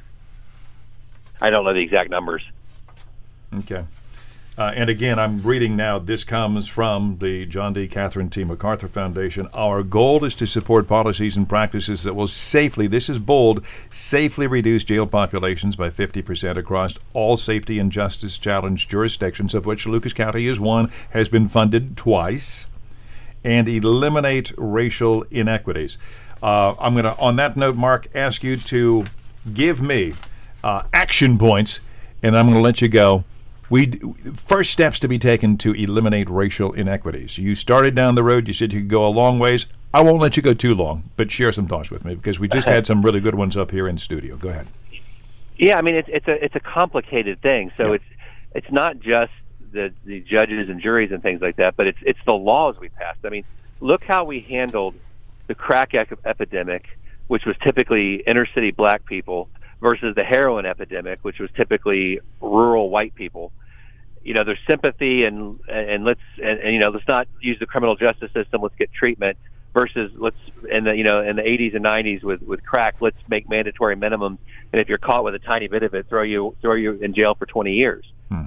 I don't know the exact numbers. Okay. And again, I'm reading now, this comes from the John D. Catherine T. MacArthur Foundation. Our goal is to support policies and practices that will safely, this is bold, safely reduce jail populations by 50% across all safety and justice challenged jurisdictions, of which Lucas County is one, has been funded twice, and eliminate racial inequities. I'm going to, on that note, Mark, ask you to give me action points, and I'm going to let you go. First steps to be taken to eliminate racial inequities. You started down the road. You said you could go a long ways. I won't let you go too long, but share some thoughts with me because we just had some really good ones up here in studio. Go ahead. Yeah, I mean it's a complicated thing. So it's not just the judges and juries and things like that, but it's the laws we passed. I mean, look how we handled the crack epidemic, which was typically inner city black people, versus the heroin epidemic, which was typically rural white people. There's sympathy and let's not use the criminal justice system. Let's get treatment versus in the 80s and 90s with crack. Let's make mandatory minimums, and if you're caught with a tiny bit of it, throw you in jail for 20 years.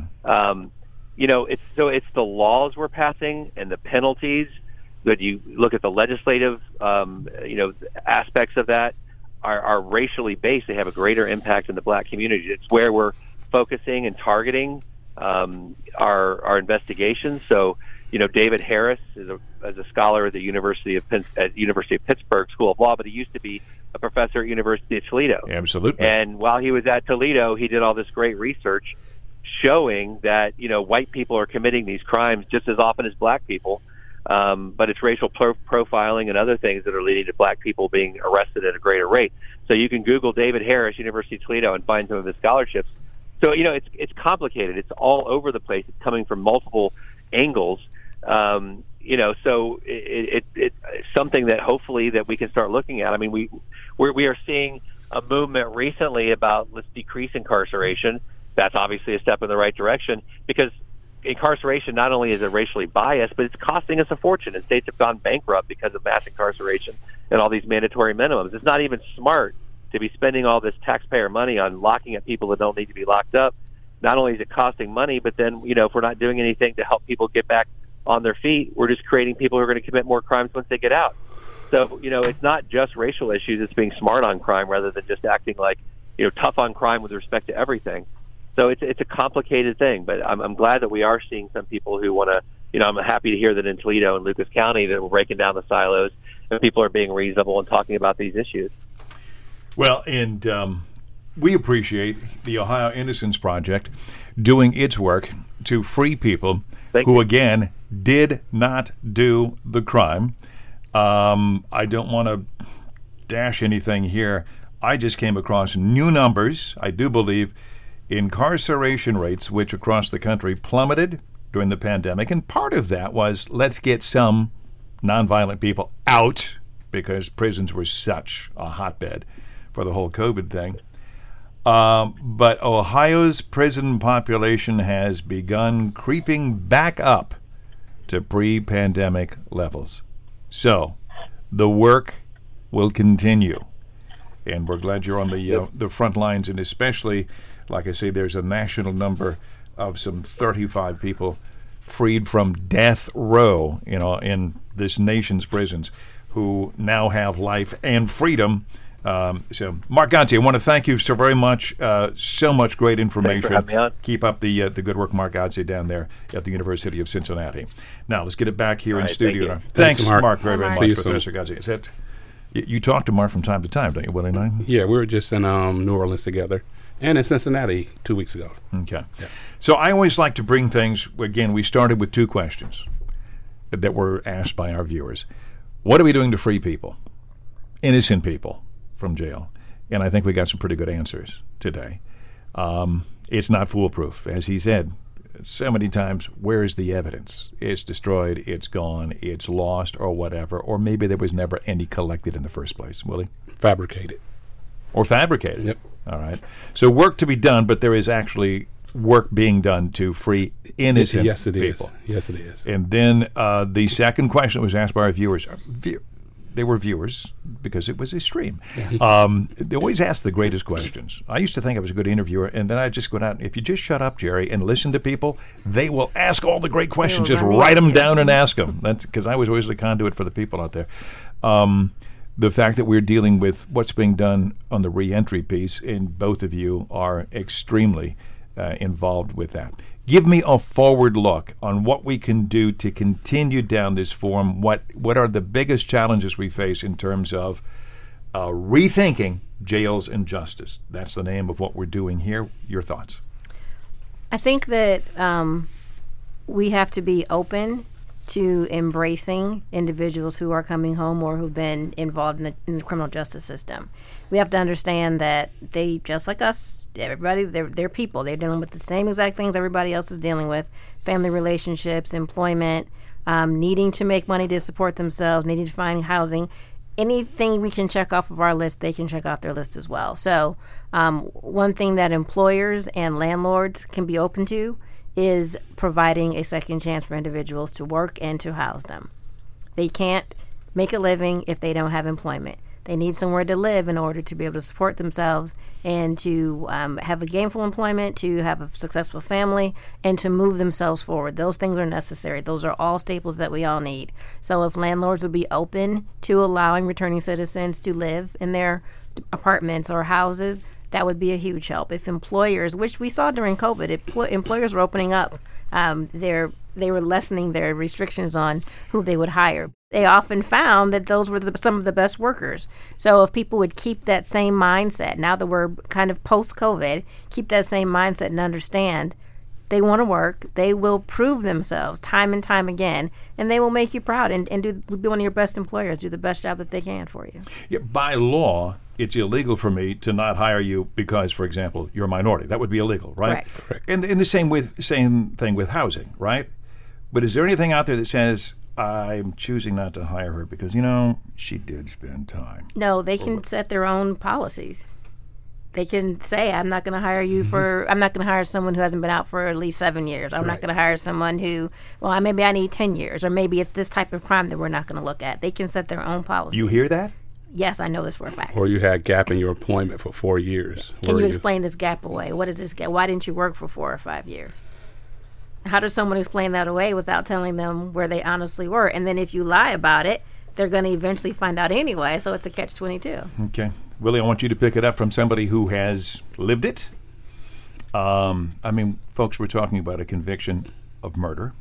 It's the laws we're passing and the penalties that you look at the legislative aspects of that. Are racially based. They have a greater impact in the black community. It's where we're focusing and targeting our investigations. So, David Harris is a scholar at the University of Pittsburgh School of Law, but he used to be a professor at University of Toledo. Absolutely. And while he was at Toledo, he did all this great research showing that white people are committing these crimes just as often as black people. But it's racial profiling and other things that are leading to black people being arrested at a greater rate. So you can Google David Harris, University of Toledo, and find some of his scholarships. So, it's complicated. It's all over the place. It's coming from multiple angles. So it's something that hopefully that we can start looking at. I mean, we are seeing a movement recently about let's decrease incarceration. That's obviously a step in the right direction because incarceration not only is it racially biased, but it's costing us a fortune. And states have gone bankrupt because of mass incarceration and all these mandatory minimums. It's not even smart to be spending all this taxpayer money on locking up people that don't need to be locked up. Not only is it costing money, but then, if we're not doing anything to help people get back on their feet, we're just creating people who are going to commit more crimes once they get out. So, it's not just racial issues. It's being smart on crime rather than just acting like, tough on crime with respect to everything. So it's a complicated thing, but I'm glad that we are seeing some people who want to I'm happy to hear that in Toledo and Lucas County that we're breaking down the silos and people are being reasonable and talking about these issues. Well, and we appreciate the Ohio Innocence Project doing its work to free people who, again, did not do the crime. I don't want to dash anything here. I just came across new numbers, I do believe, incarceration rates, which across the country plummeted during the pandemic. And part of that was, let's get some nonviolent people out, because prisons were such a hotbed for the whole COVID thing. But Ohio's prison population has begun creeping back up to pre-pandemic levels. So the work will continue. And we're glad you're on the front lines, and especially, like I say, there's a national number of some 35 people freed from death row, in this nation's prisons, who now have life and freedom. So, Mark Godsey, I want to thank you so very much. So much great information. Thanks for having me on. Keep up the good work, Mark Godsey, down there at the University of Cincinnati. Now, let's get it back here in studio. Thanks, Mark, very, very much, Professor Godsey. Is that you talk to Mark from time to time, don't you, Willie Knight? Yeah, we were just in New Orleans together, and in Cincinnati 2 weeks ago. Okay. Yeah. So I always like to bring things, again, we started with two questions that were asked by our viewers. What are we doing to free people, innocent people, from jail? And I think we got some pretty good answers today. It's not foolproof. As he said so many times, where is the evidence? It's destroyed, it's gone, it's lost, or whatever. Or maybe there was never any collected in the first place. Willie? Fabricated. Or fabricated. Yep. All right. So work to be done, but there is actually work being done to free innocent people. Yes, it is. And then the second question that was asked by our viewers, they were viewers because it was a stream. They always ask the greatest questions. I used to think I was a good interviewer, and then I just go out, if you just shut up, Jerry, and listen to people, they will ask all the great questions. Just write them down and ask them. That's because I was always the conduit for the people out there. The fact that we're dealing with what's being done on the reentry piece, and both of you are extremely involved with that. Give me a forward look on what we can do to continue down this form. What are the biggest challenges we face in terms of rethinking jails and justice? That's the name of what we're doing here. Your thoughts? I think that we have to be open to embracing individuals who are coming home or who've been involved in the criminal justice system. We have to understand that they, just like us, everybody, they're people. They're dealing with the same exact things everybody else is dealing with: family relationships, employment, needing to make money to support themselves, needing to find housing. Anything we can check off of our list, they can check off their list as well. So one thing that employers and landlords can be open to is providing a second chance for individuals to work and to house them. They can't make a living if they don't have employment. They need somewhere to live in order to be able to support themselves and to have a gainful employment, to have a successful family, and to move themselves forward. Those things are necessary. Those are all staples that we all need. So if landlords would be open to allowing returning citizens to live in their apartments or houses, that would be a huge help. If employers, which we saw during COVID, employers were opening up, they were lessening their restrictions on who they would hire. They often found that those were some of the best workers. So if people would keep that same mindset, now that we're kind of post-COVID, keep that same mindset and understand they want to work, they will prove themselves time and time again, and they will make you proud and be one of your best employers, do the best job that they can for you. Yeah, by law, it's illegal for me to not hire you because, for example, you're a minority. That would be illegal, right? Correct. And the same thing with housing, right? But is there anything out there that says, I'm choosing not to hire her because, she did spend time? No, they can set their own policies. They can say, I'm not going to hire you I'm not going to hire someone who hasn't been out for at least 7 years. I'm not going to hire someone who, maybe I need 10 years, or maybe it's this type of crime that we're not going to look at. They can set their own policies. You hear that? Yes, I know this for a fact. Or you had a gap in your employment for 4 years. Can you explain this gap away? What is this gap? Why didn't you work for 4 or 5 years? How does someone explain that away without telling them where they honestly were? And then if you lie about it, they're going to eventually find out anyway, so it's a catch-22. Okay. Willie, I want you to pick it up from somebody who has lived it. Folks, we're talking about a conviction of murder.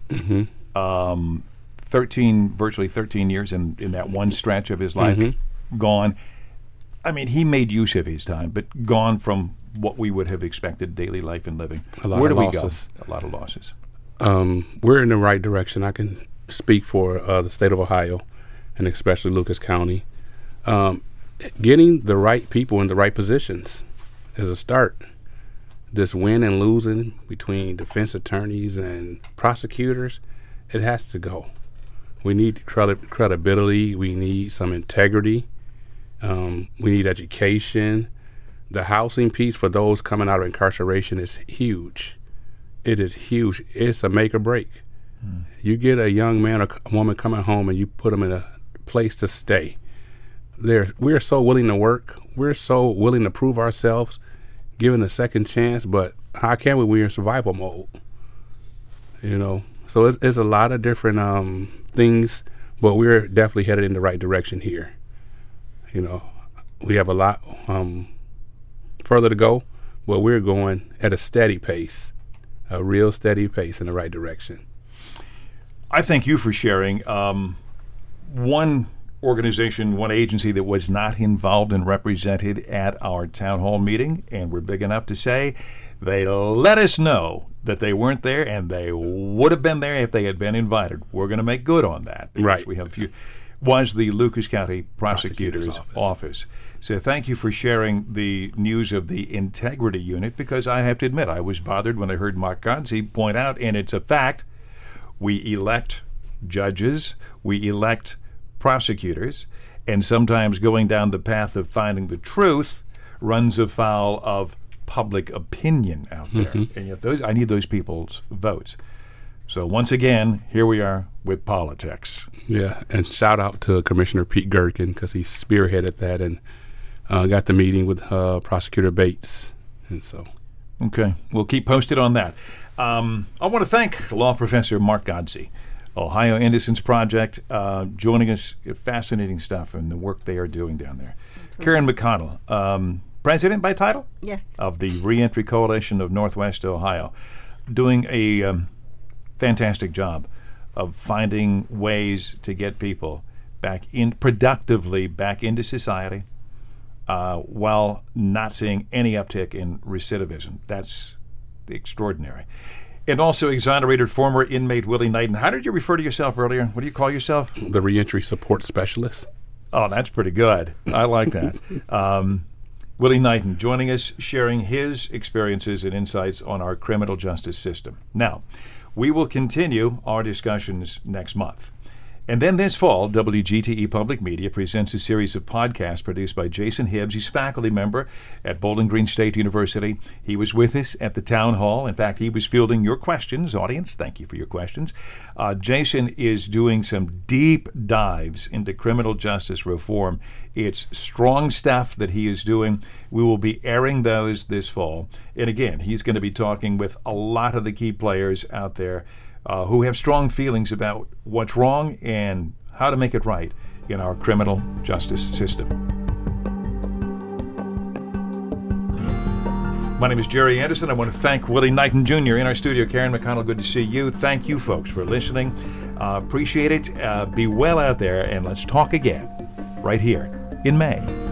Mm-hmm. virtually 13 years in that one stretch of his life, gone. I mean, he made use of his time, but gone from what we would have expected daily life and living. Where do we go? A lot of losses. We're in the right direction. I can speak for the state of Ohio, and especially Lucas County. Getting the right people in the right positions is a start. This win and losing between defense attorneys and prosecutors, it has to go. We need credibility. We need some integrity. We need education. The housing piece for those coming out of incarceration is huge. It is huge. It's a make or break. You get a young man or a woman coming home and you put them in a place to stay. We're so willing to work. We're so willing to prove ourselves, given a second chance, but how can we? We're in survival mode. So it's a lot of different things, but we're definitely headed in the right direction here. We have a lot further to go, but we're going at a steady pace, a real steady pace in the right direction. I thank you for sharing. One organization, one agency that was not involved and represented at our town hall meeting, and we're big enough to say they let us know that they weren't there, and they would have been there if they had been invited. We're going to make good on that. Right. We have a few. Was the Lucas County Prosecutor's Office. So thank you for sharing the news of the integrity unit, because I have to admit I was bothered when I heard Mark Godsey point out, and it's a fact, we elect judges, we elect prosecutors, and sometimes going down the path of finding the truth runs afoul of public opinion out there. And yet I need those people's votes. So once again, here we are with politics. Yeah, and shout out to Commissioner Pete Gerken, because he spearheaded that and got the meeting with Prosecutor Bates. And so, okay, we'll keep posted on that. I want to thank law professor Mark Godsey, Ohio Innocence Project, joining us. Fascinating stuff and the work they are doing down there. Absolutely. Karen McConnell, president by title? Yes. Of the Reentry Coalition of Northwest Ohio, doing a fantastic job of finding ways to get people productively back into society, while not seeing any uptick in recidivism. That's extraordinary. And also exonerated former inmate Willie Knighton. How did you refer to yourself earlier? What do you call yourself? The Reentry Support Specialist. Oh, that's pretty good. I like that. Willie Knighton joining us, sharing his experiences and insights on our criminal justice system. Now, we will continue our discussions next month. And then this fall, WGTE Public Media presents a series of podcasts produced by Jason Hibbs. He's a faculty member at Bowling Green State University. He was with us at the town hall. In fact, he was fielding your questions. Audience, thank you for your questions. Jason is doing some deep dives into criminal justice reform. It's strong stuff that he is doing. We will be airing those this fall. And again, he's going to be talking with a lot of the key players out there who have strong feelings about what's wrong and how to make it right in our criminal justice system. My name is Jerry Anderson. I want to thank Willie Knighton Jr. in our studio. Karen McConnell, good to see you. Thank you, folks, for listening. Appreciate it. Be well out there, and let's talk again right here in May.